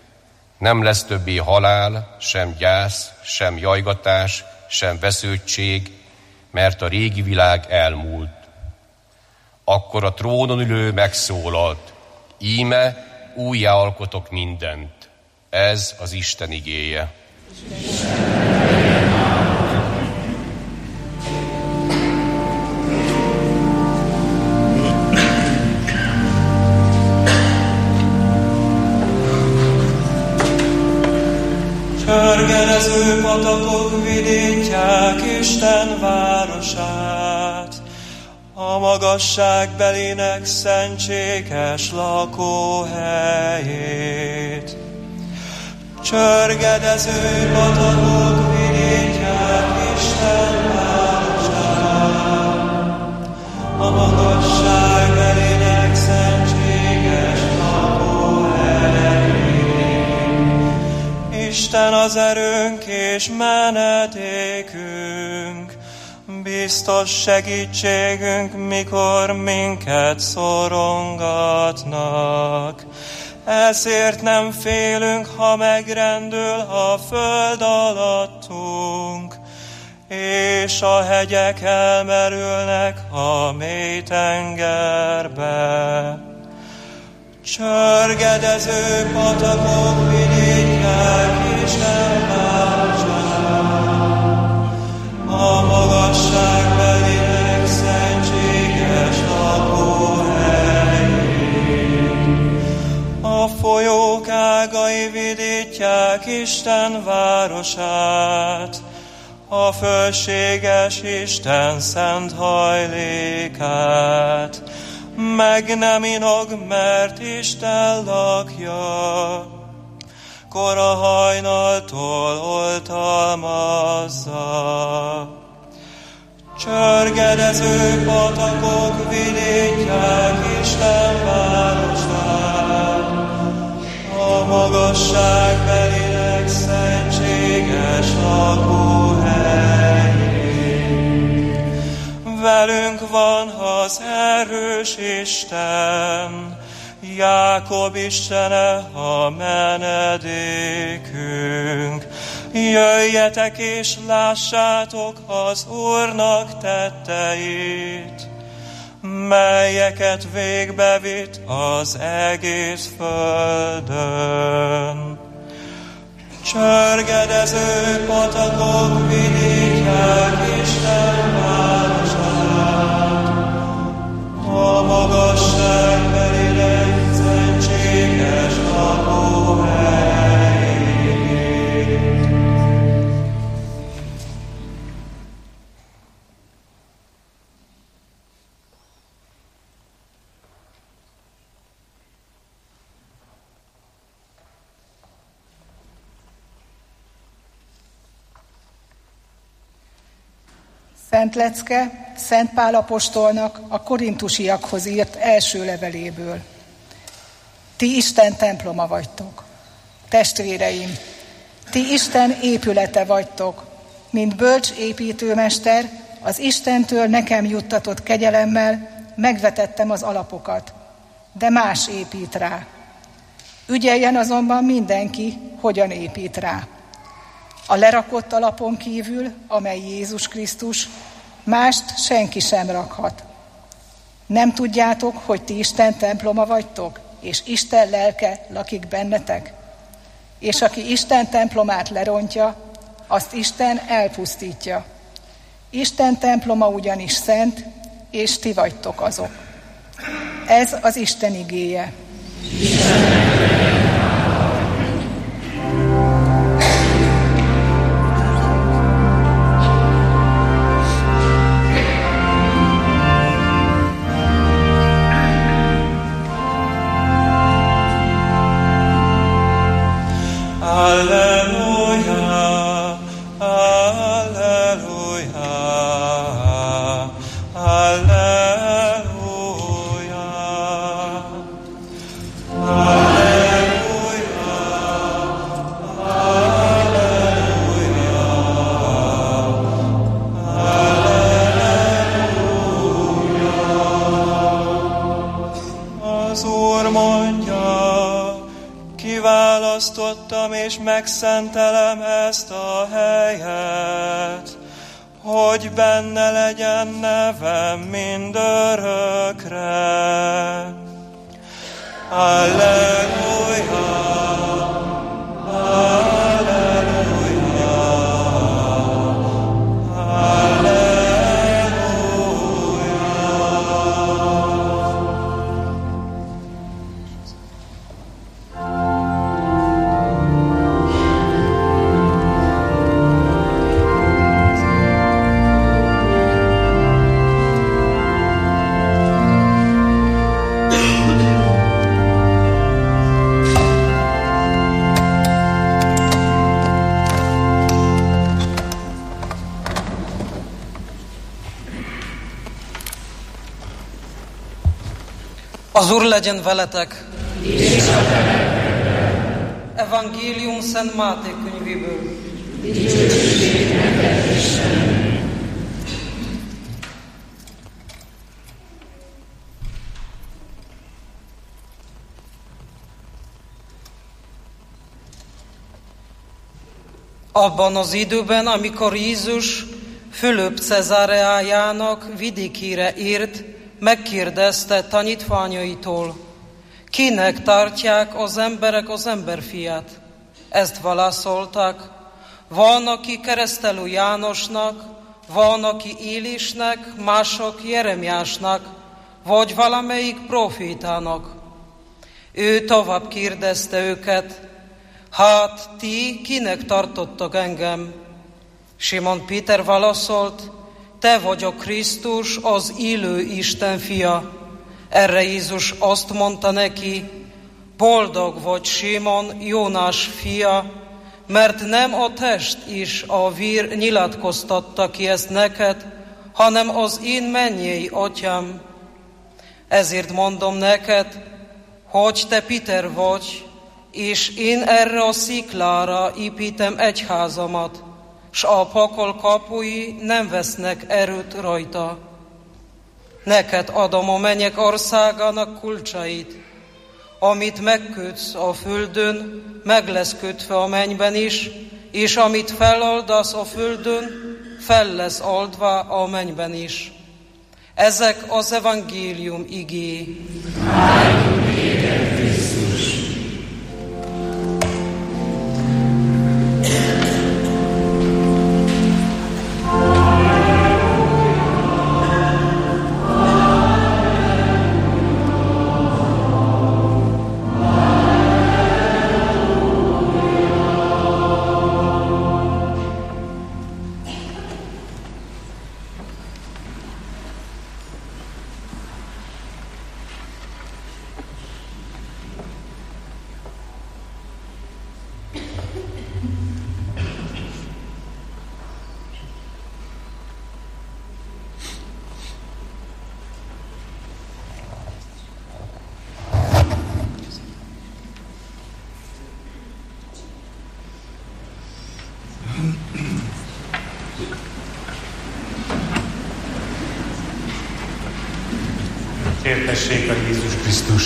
Nem lesz többé halál, sem gyász, sem jajgatás, sem vesződtség, mert a régi világ elmúlt. Akkor a trónon ülő megszólalt, íme újjá alkotok mindent. Ez az Isten igéje. Csörgedező patakok vidítják Isten városát, a magasságbelének szentséges lakóhelyét. Csörgedező patakok vidítják Isten városát, a magasságbelének szentséges lakóhelyét. Isten az erőnk és menedékünk, biztos segítségünk, mikor minket szorongatnak. Ezért nem félünk, ha megrendül a föld alattunk, és a hegyek elmerülnek a mély tengerbe. Csörgedező patakok vidítják Isten városát, a magasságbelének szentséges lakóhelyét. A folyók ágai vidítják Isten városát, a fölséges Isten szent hajlékát. Meg nem inog, mert Isten lakja, kora hajnaltól oltalmazza. Csörgedező patakok vidítják Isten városát, a magasságbelének szentséges lakóhelyét. Velünk van az erős Isten, Jákob Istene a menedékünk. Jöjjetek és lássátok az Úrnak tetteit, melyeket végbevitt az egész földön. Csörgedező patakok vidítják Isten városát, a magasságbelének szentséges lakóhelyét. Szent Lecke Szent Pál apostolnak a korintusiakhoz írt első leveléből. Ti Isten temploma vagytok. Testvéreim, ti Isten épülete vagytok, mint bölcs építőmester, az Istentől nekem juttatott kegyelemmel megvetettem az alapokat, de más épít rá. Ügyeljen azonban mindenki, hogyan épít rá. A lerakott alapon kívül, amely Jézus Krisztus, mást senki sem rakhat. Nem tudjátok, hogy ti Isten temploma vagytok, és Isten lelke lakik bennetek? És aki Isten templomát lerontja, azt Isten elpusztítja. Isten temploma ugyanis szent, és ti vagytok azok. Ez az Isten igéje. Alleluja, alleluja, alleluja, alleluja, alleluja. Az Úr mondja, Kiválasztottam és megszentelem ezt a helyet, hogy benne legyen nevem mindörökre. Alleluja, alleluja, alleluja. Az Úr legyen veletek! Evangélium Szent Máté könyvéből. Abban az időben, amikor Jézus Fülöp Cezáreájának vidékére ért, megkérdezte tanítványaitól, kinek tartják az emberek az emberfiát? Ezt válaszolták, van, aki keresztelő Jánosnak, van, aki Élisnek, mások Jeremiásnak, vagy valamelyik profétának. Ő tovább kérdezte őket, hát ti kinek tartottak engem? Simon Péter válaszolt, te vagy a Krisztus, az élő Isten fia. Erre Jézus azt mondta neki, boldog vagy Simon, Jónás fia, mert nem a test és a vér nyilatkoztatta ki ezt neked, hanem az én mennyei atyám. Ezért mondom neked, hogy te Péter vagy, és én erre a sziklára építem egyházamat, s a pokol kapui nem vesznek erőt rajta. Neked adom a mennyek országának kulcsait. Amit megkötsz a földön, meg lesz kötve a mennyben is, és amit feloldasz a földön, fel lesz oldva a mennyben is. Ezek az evangélium igéi. Értessék a Jézus Krisztust!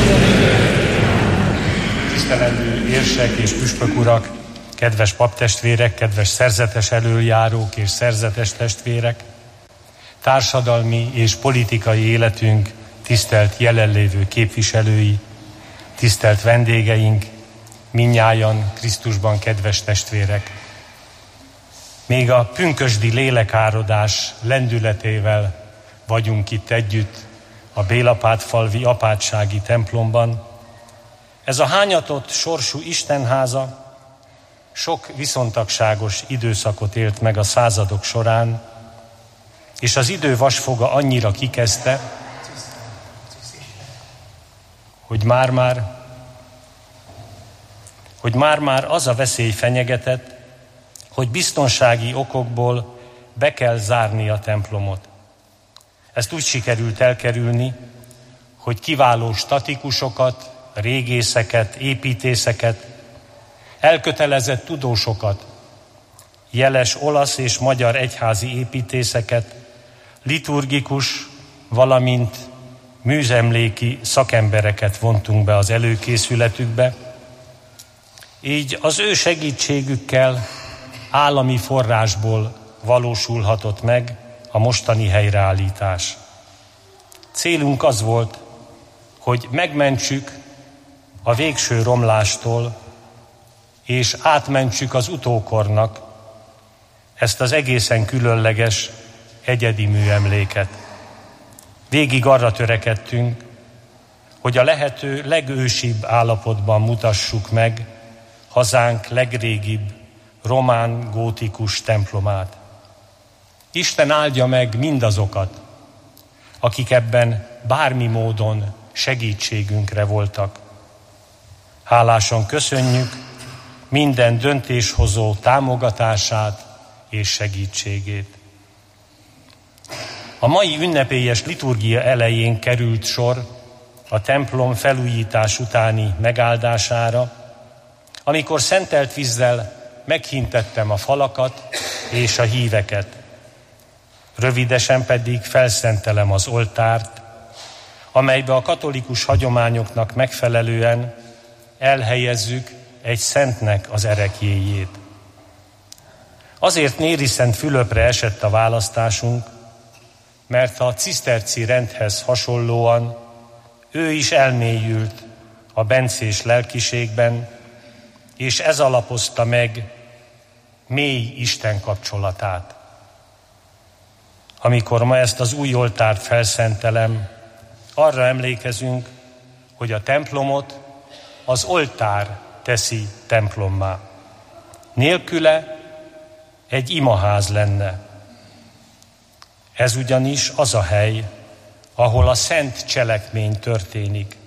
Tisztelendő érsek és püspök urak, kedves paptestvérek, kedves szerzetes elöljárók és szerzetes testvérek, társadalmi és politikai életünk tisztelt jelenlévő képviselői, tisztelt vendégeink, mindnyájan Krisztusban kedves testvérek. Még a pünkösdi lélekárodás lendületével vagyunk itt együtt a Bélapátfalvi apátsági templomban. Ez a hányatott sorsú istenháza sok viszontagságos időszakot élt meg a századok során, és az idő vasfoga annyira kikezdte, hogy már-már, hogy már-már az a veszély fenyegetett, hogy biztonsági okokból be kell zárni a templomot. Ezt úgy sikerült elkerülni, hogy kiváló statikusokat, régészeket, építészeket, elkötelezett tudósokat, jeles olasz és magyar egyházi építészeket, liturgikus, valamint műzemléki szakembereket vontunk be az előkészületükbe, Így az ő segítségükkel állami forrásból valósulhatott meg a mostani helyreállítás. Célunk az volt, hogy megmentsük a végső romlástól, és átmentsük az utókornak ezt az egészen különleges, egyedi műemléket. Végig arra törekedtünk, hogy a lehető legősibb állapotban mutassuk meg hazánk legrégibb román gótikus templomát. Isten áldja meg mindazokat, akik ebben bármi módon segítségünkre voltak. Hálásan köszönjük minden döntéshozó támogatását és segítségét. A mai ünnepélyes liturgia elején került sor a templom felújítás utáni megáldására, amikor szentelt vízzel meghintettem a falakat és a híveket. Rövidesen pedig felszentelem az oltárt, amelybe a katolikus hagyományoknak megfelelően elhelyezzük egy szentnek az ereklyéjét. Azért Néri Szent Fülöpre esett a választásunk, mert a ciszterci rendhez hasonlóan ő is elmélyült a bencés lelkiségben, és ez alapozta meg mély Isten kapcsolatát. Amikor ma ezt az új oltárt felszentelem, arra emlékezünk, hogy a templomot az oltár teszi templommá. Nélküle egy imaház lenne. Ez ugyanis az a hely, ahol a szent cselekmény történik.